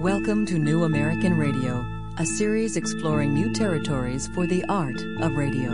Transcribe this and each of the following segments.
Welcome to New American Radio, a series exploring new territories for the art of radio.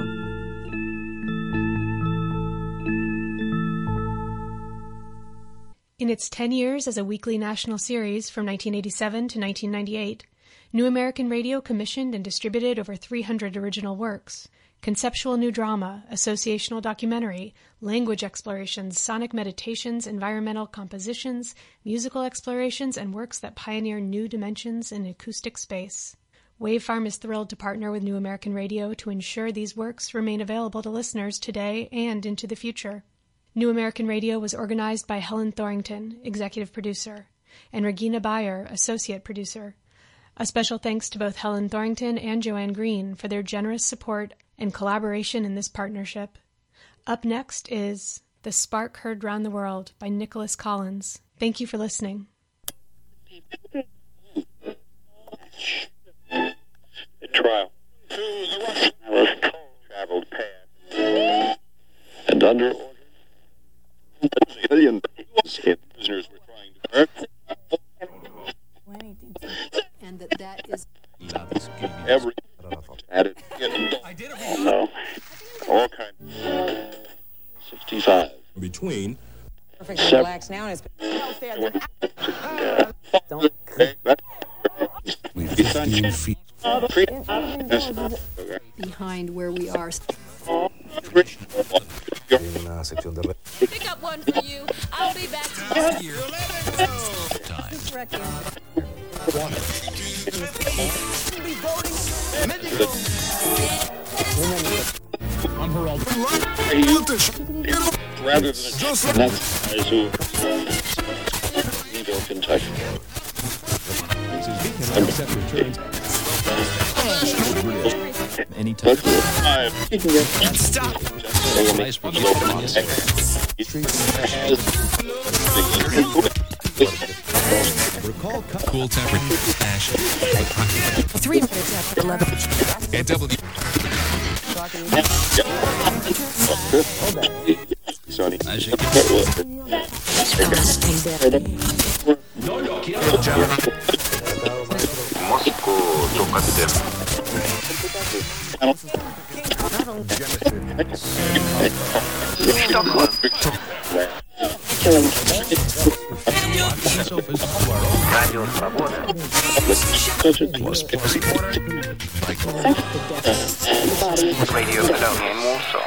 In its 10 years as a weekly national series from 1987 to 1998, New American Radio commissioned and distributed over 300 original works. Conceptual new drama, associational documentary, language explorations, sonic meditations, environmental compositions, musical explorations, and works that pioneer new dimensions in acoustic space. Wavefarm is thrilled to partner with New American Radio to ensure these works remain available to listeners today and into the future. New American Radio was organized by Helen Thorington, executive producer, and Regina Bayer, associate producer. A special thanks to both Helen Thorington and Joanne Green for their generous support and collaboration in this partnership. Up next is The Spark Heard Round the World by Nicholas Collins. Thank you for listening. A trial. I was traveled past. And under order, a million prisoners were trying to hurt. And that is Every added. No. All kinds. 65. Between. Perfect relax now and don't. We 15 feet. Behind where we are. Pick up one for you. I'll be back Rather than that's Louisville, Kentucky. Anytime. Stop. Cool temperature. Passion. 3 minutes after 11. And W. Sonny. Radio Colonia in Warsaw.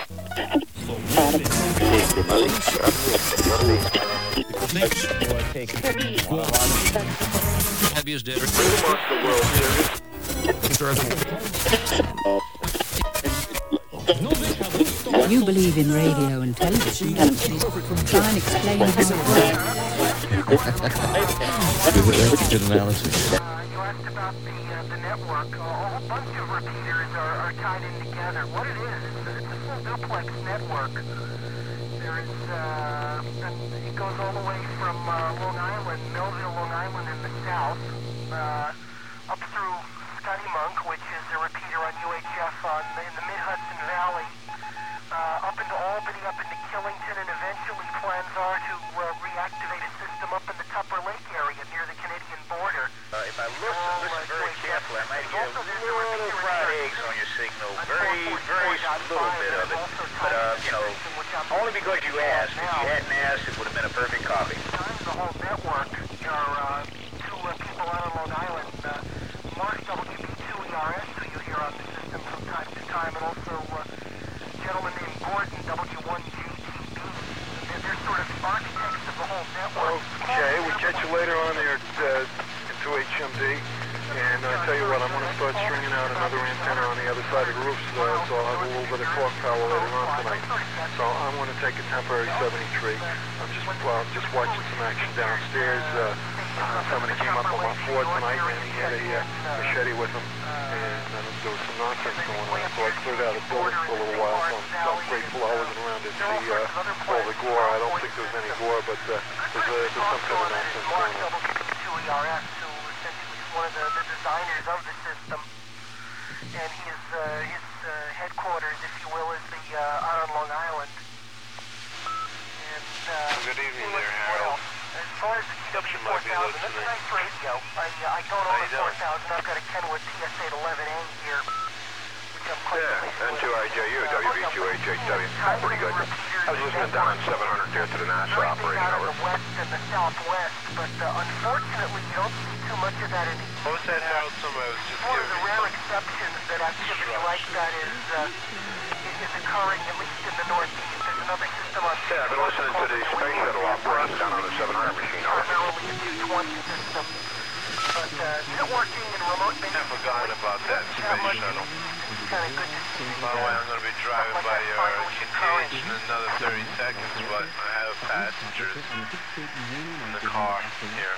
You believe in radio and television, don't you? Try and explain how it works. Good analysis. You asked about the network. A whole bunch of repeaters are tied in together. What it is, it's a full duplex network. There's, it goes all the way from Long Island, Melville, Long Island in the south, up through Scotty Monk, which is a repeater on UHF in the Mid-Hudson Valley, up into Albany, up into Killington, and eventually plans are to reactivate a system up in the Tupper Lake area near the Canadian border. If I listen very carefully, I might hear little fried eggs on your signal. Very little bit of it. But, only because you asked. If you hadn't asked, it would have been a perfect copy. The whole network are two people out on Long Island, Mark WB2ERS, who you hear on the system from time to time, and also a gentleman named Gordon, W1GTB. They're sort of architects of the whole network. Okay, we'll catch you later on there at 2HMD. And I tell you what, I'm going to start stringing out another antenna on the other side of the roof, so I'll have a little bit of clock power later on tonight. So I'm going to take a temporary 73. I'm just watching some action downstairs. Somebody came up on my floor tonight, and he had a machete with him, and there was some nonsense going on. So I cleared out a building for a little while, so I'm grateful I wasn't around to see all the gore. I don't think there was any gore, but there's some kind of nonsense going on. One of the designers of the system, and his headquarters, if you will, is out on Long Island. And good evening there, Harold. As far as the TW4000, that's a nice radio. I don't own a 4000. I've got a Kenwood TS811A here, which I'm quite Yeah, N2IJU, WB2HHW. Pretty good. I was listening down on 700 there to the NASA operating out hour. of the west and the southwest, but unfortunately, you don't see too much of that anymore. What was that, Harold? Somebody was just one of the rare exceptions that activity like that is occurring, at least in the Northeast. There's another system on... Yeah, I've been listening to the space shuttle operation down on the 700 machine. Primarily a 220 system. But networking and remote... I forgot about that space shuttle. Kind of good to see. By the way, I'm going to be driving by your KTH in another 30 seconds, but I have passengers in the car here.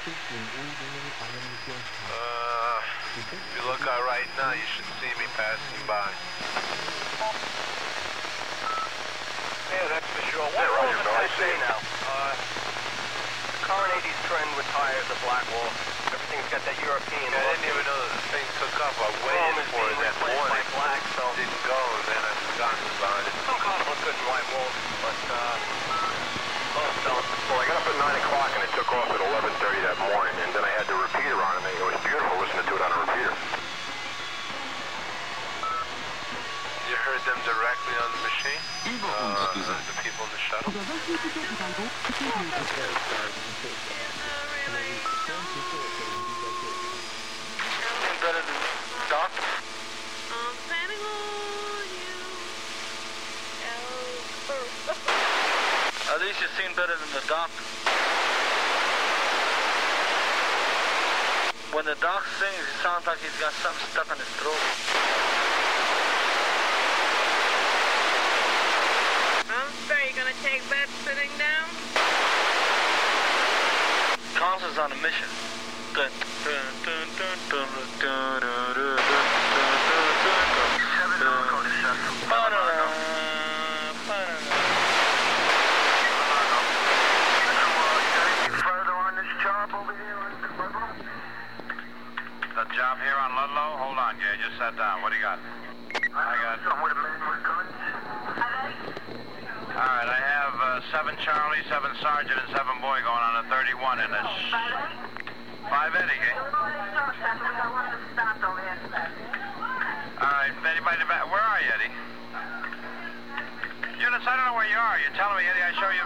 If you look out right now, you should see me passing by. Yeah, that's for sure. What Roger, Bill, I see now? The current 80s trend with tires, the Blackwall. Everything's got that European I didn't even know that the thing took up. I waited for it that morning. Black, so Didn't go, and then I forgot about it. some cars look good in white walls, but Well, I got up at 9 o'clock, and it took off at 11:30 that morning, and then I had the repeater on, and it was beautiful listening to it on a repeater. You heard them directly on the machine? The people in the shuttle? better than Doc. At least you seem better than the doc. When the doc sings, it sounds like he's got something stuck in his throat. Well, sir, you gonna take that sitting down? Concert's on a mission. Dun, dun, dun, dun, dun, dun, dun, dun, The job here on Ludlow? Hold on, Jay. Just sat down. What do you got? I got... All right, I have 7 Charlie, 7 Sergeant, and 7 Boy going on a 31 in this... 5 Eddie, eh? All right, anybody back? Where are you, Eddie? Units, I don't know where you are. You're telling me, Eddie, I show you...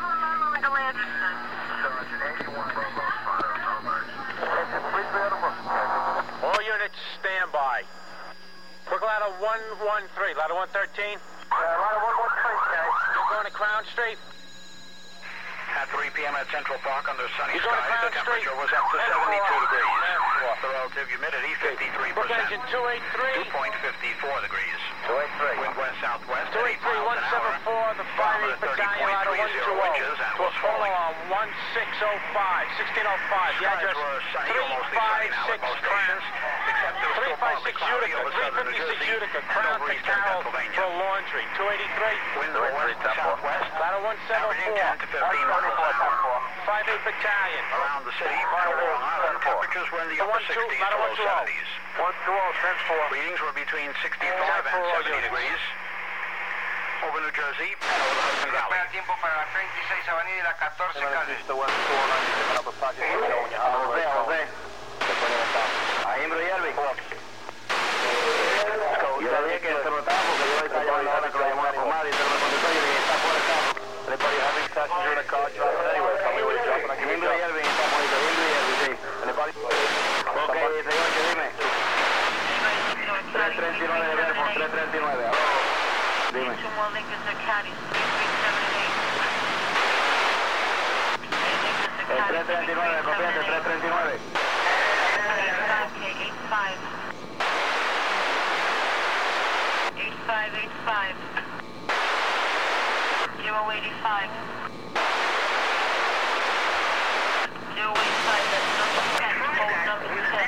All units, stand by. Quick ladder 113, ladder 113. Ladder 113, guys. You're going to Crown Street. At 3 p.m. at Central Park under sunny You're going to skies, Crown the temperature Street. was up to 72 degrees. The The relative humidity, 53%. Book engine 283. 2.54 degrees. 283. Wind west-southwest, 283, 174, the 5-8 battalion out of 120 to a photo on 1605, 1605. The address 356 Crown. 356 Utica, 356 Utica, Crown to Carroll for laundry. 283. Wind southwest. Ladder 174. 5-8 battalion. Around the city, Long Island, temperatures were in the upper 60s to low 70s. 120, Readings were between 65 and 70 degrees. Over New Jersey and over the Hudson Valley. Tiempo para 26 Avenida y la 14 calle. Ahí en Yerby. Yo le dije que se lo estaba porque yo estaba llamando ahora que lo llamó a la pomada y se lo contestó y le dije, está fuera del carro. Anybody having passenger in a car driving anywhere? Tell me where you're dropping. Aquí en Yerby, estamos ahí, en Yerby, sí. Anybody? Ok, señor, que dime. 339 de Verbo, 339. Aló. Dime. 339, copiante, 339. 8585. 085. 085, that's number 10. Hold number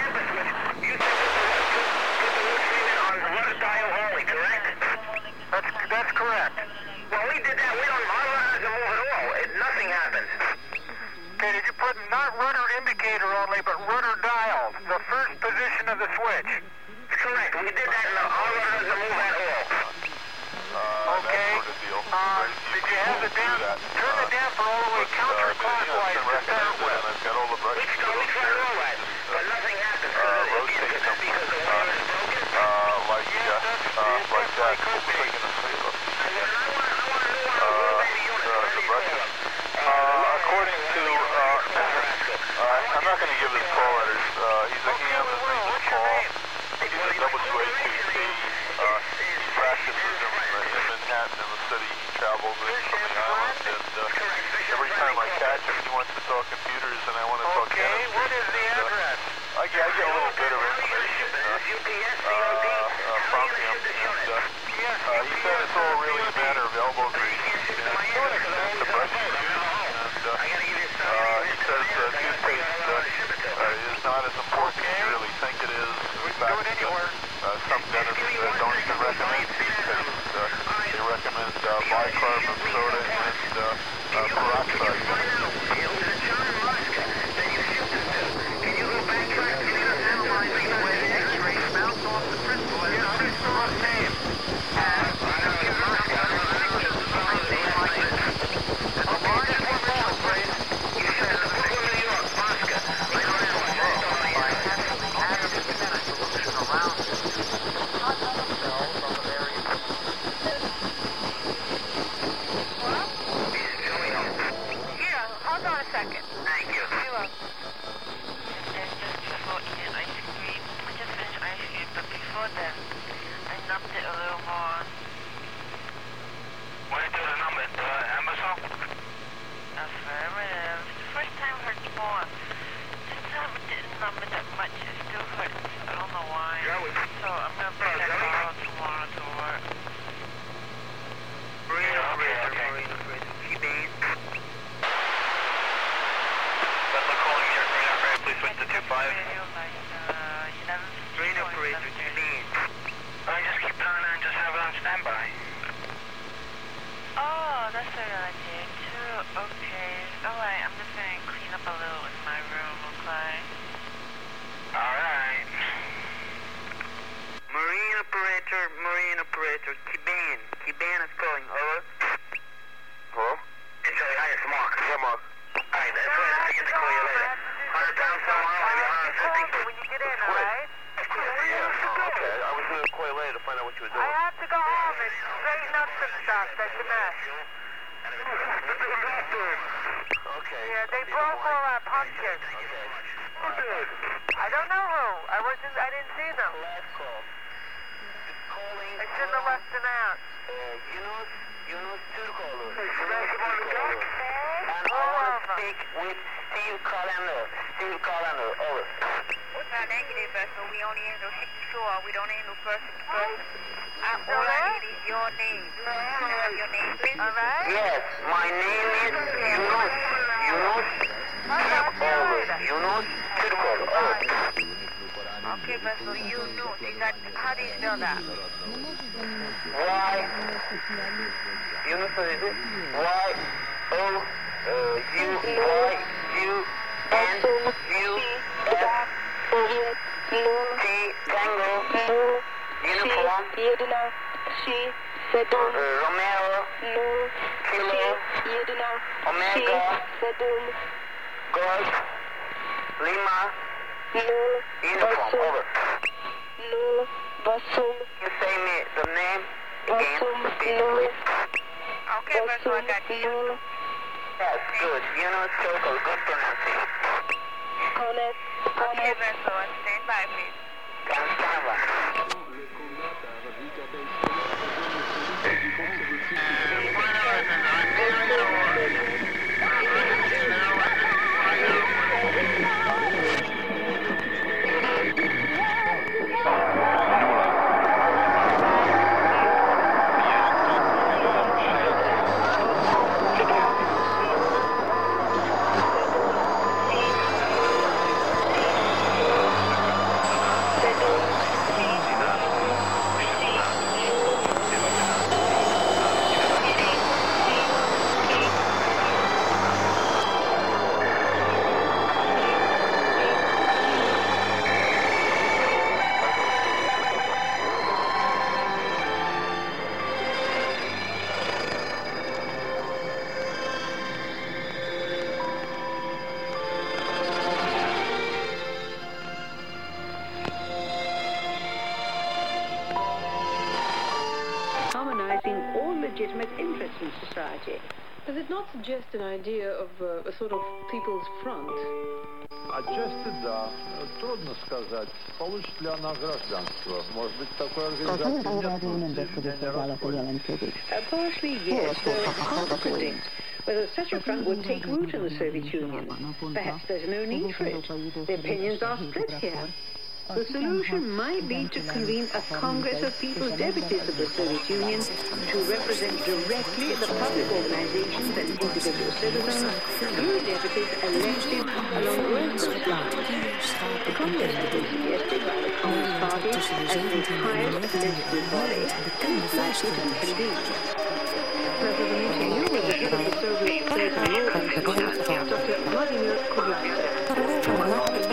10. That's correct. Well, we did that. We don't have to move at all. Nothing happened. Okay, did you put not rudder indicator only, but rudder dial, the first position of the switch? Correct. We did that. All rudders to move at all. Okay. Did you have the turn the damper all the way counterclockwise to start with? give his call letters. He's a ham. His name is Paul. He's a WA2C. He practices in Manhattan in the city. He travels in from the island, and every time I catch him, he wants to talk computers, and I want to talk chemistry. What is the address? I get a little bit of information from him, and he said it's all really a matter of elbow grease, and to an extent the brush grease, and he says toothpaste is not as important as you really think it is. In fact, some dentists don't even recommend toothpaste. They recommend bicarb of soda and peroxide. harmonizing all legitimate interests in society. Does it not suggest an idea of a sort of people's front? Отчасти да. Трудно сказать, получит ли она гражданство. Может быть, такой организации Partially, yes. Hard to predict whether such a front would take root in the Soviet Union. Perhaps there's no need for it. The opinions are split here. The solution might be to convene a Congress of People's Deputies of the Soviet Union to represent directly the public organizations and individual citizens through deputies elected along workers' lines. The Congress has been suggested by the Communist Party as the highest legislative body and is likely to be convened. Now, for the meeting here with the head of the Soviet State and Law Institute, Dr. Vladimir Kuryavtsev.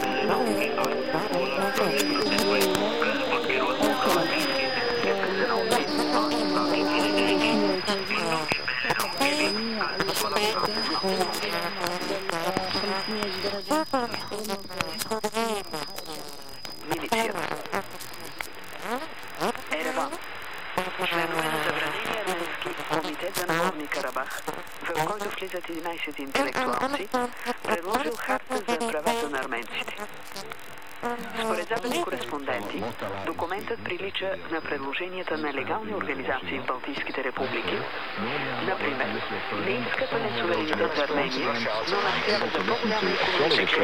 Ереван. Членове на Събрание Арменски комитет за Нагорни Карабах, в който влизат 11 интелектуалци, предложил харта за правата на арменците. Според западни кореспонденти, документът прилича на предложенията на легални организации в Балтийските републики. Например, не искат пълен суверенитет за Армения, но настояват за по-голяма икономическа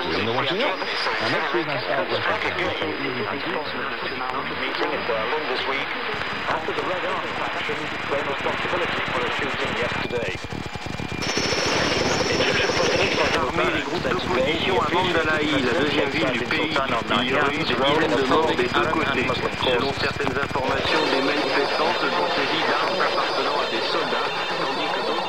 After the Red Army faction claimed responsibility for a shooting yesterday. L'armée des groupes d'opposition à Mandalay, la deuxième ville du pays. Il y a eu des dizaines de morts des deux côtés. Selon certaines informations, des manifestants se sont saisis d'armes appartenant à des soldats, tandis que d'autres...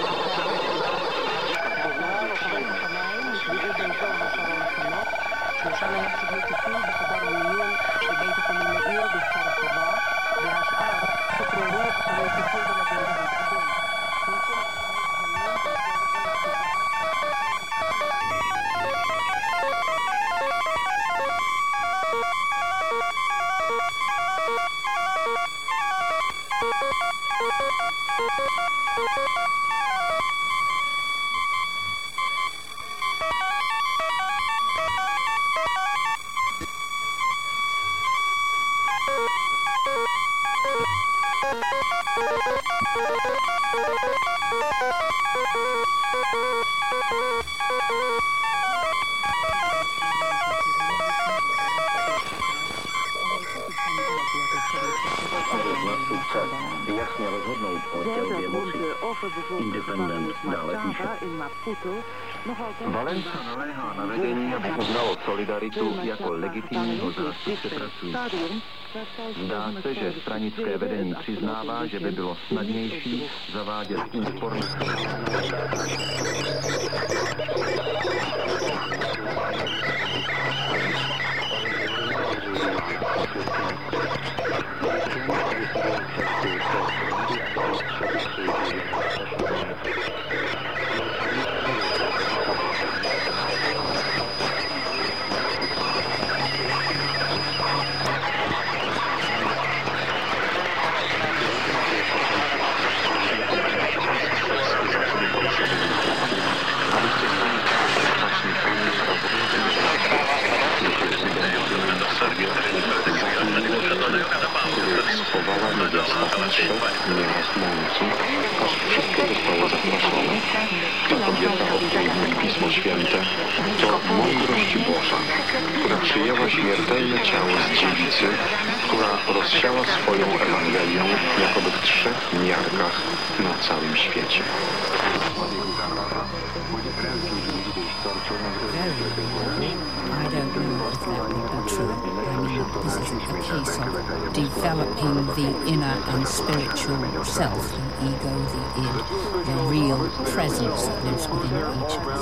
Jasně rozhodnout o dělbě moci. Independent dále píše. Valenca naléhá na vedení, aby uznalo solidaritu jako legitimního zástupce pracujících. Zdá se, že stranické vedení přiznává, že by bylo snadnější zavádět úsporné... Schowała niewiasta trzech nieraz mąci, aż wszystko zostało zaproszone. Ta kobieta odkryła Pismo Święte to mądrość Boża, która przyjęła śmiertelne ciało z dziewicy, która rozsiała swoją Ewangelię jakoby w trzech miarkach na całym świecie. I don't know if that would be true. I mean, this isn't a case of developing the inner and spiritual self, the ego, the id, the real presence that lives within each of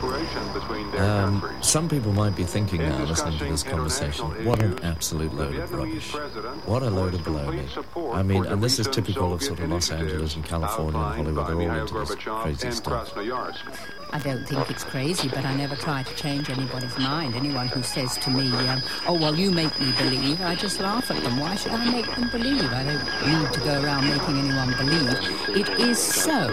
us. Some people might be thinking now, listening to this conversation, what an absolute load of rubbish. What a load of baloney. I mean, and this is typical of sort of Los Angeles and California and Hollywood. They're all into this crazy stuff. I don't think it's crazy, but I never try to change anybody's mind. Anyone who says to me, oh, well, you make me believe, I just laugh at them. Why should I make them believe? I don't need to go around making anyone believe. It is so.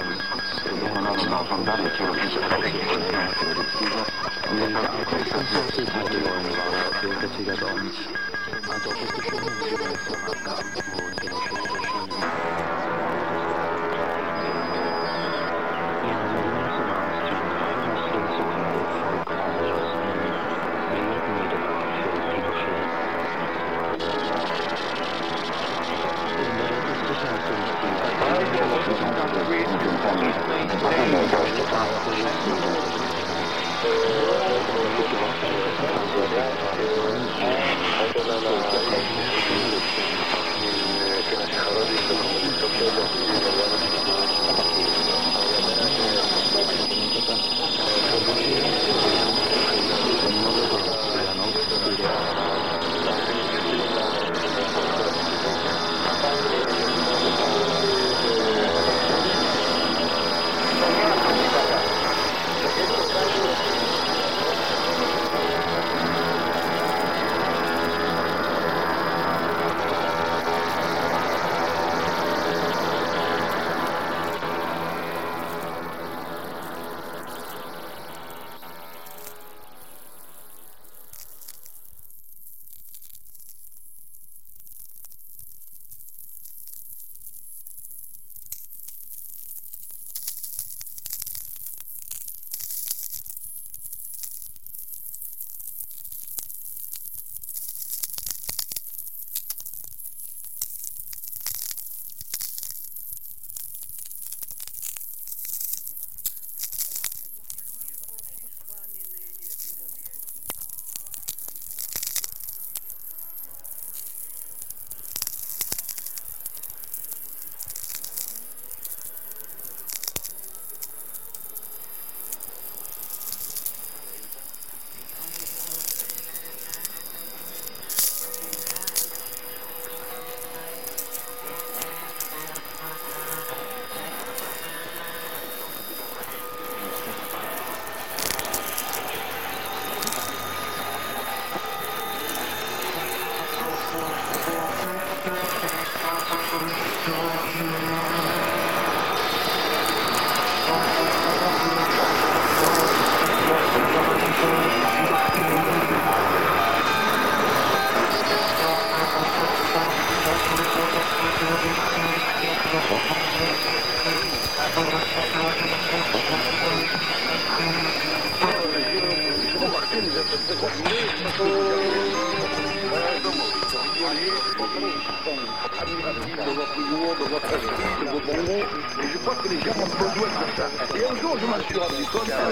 Et je crois que les gens ont besoin de ça. Et un jour, je m'en suis rendu compte. Un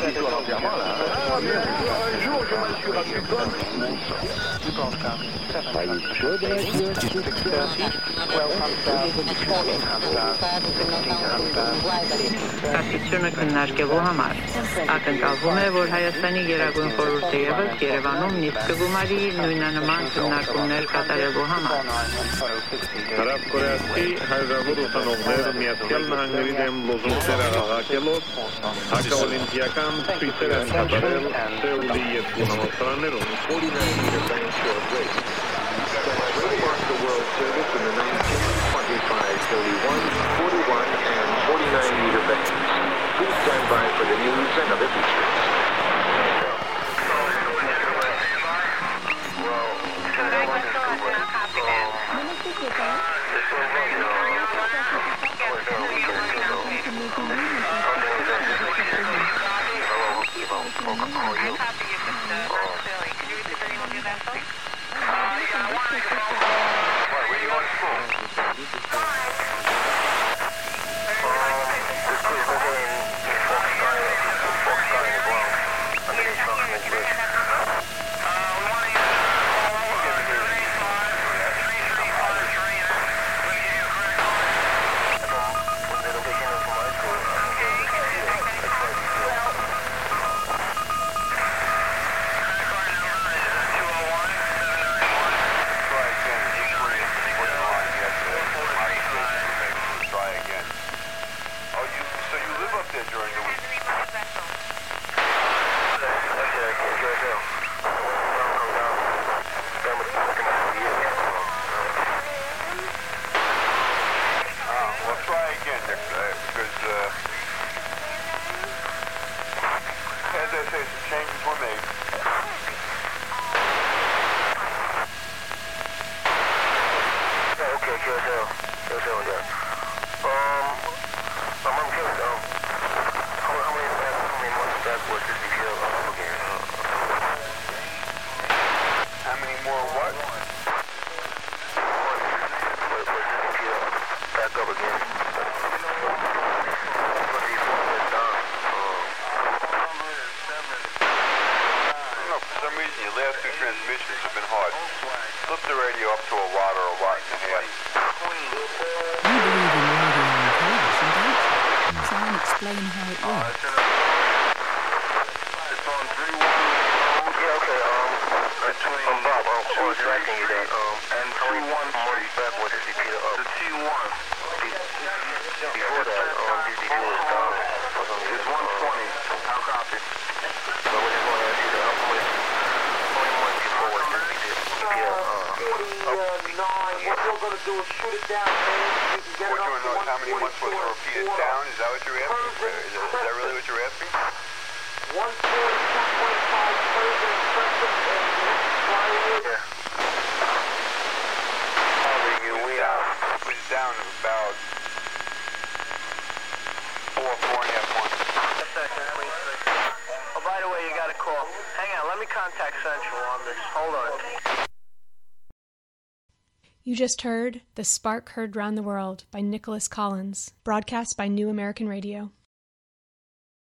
jour, je m'en suis rendu compte. Կասությունը քննարկելու համար ակնկալվում է, որ Հայաստանի Գերագույն խորհուրդը ևս Երևանում նիստ կգումարի նույնանման քննարկումներ կատարելու համար։ Հարավկորեացի հարյուրավոր ուսանողներ Միացյալ Նահանգների դեմ լոզունգներ աղաղակելով հակաօլիմպիական ցույցեր են կատարել Սեուլի երկու համալսարաններում։ The World Service in the 1925, 31, 41, and 49-meter bands. Please stand by for the news and other features. explain how it works? It's on 3-1. Yeah, okay, between Bob, who's tracking you there, and 2-1 Street. What is the Peter up? The T1. Before that, DDD was down. It's 120. How copy? So what you want to ask you to help with? 21 before what did we do? 49. What we're going to do is shoot it down, man. You can get it up to 144. How many months worth of repeated down? Is that what you're asking? Is that really what you're asking? 140, 225, Persian, Crescent, and Plywood. Yeah. It was down about 4.5 months. A second, please. Oh, by the way, you got a call. Hang on, let me contact Central on this. Hold on. You just heard The Spark Heard Round the World by Nicholas Collins, broadcast by New American Radio.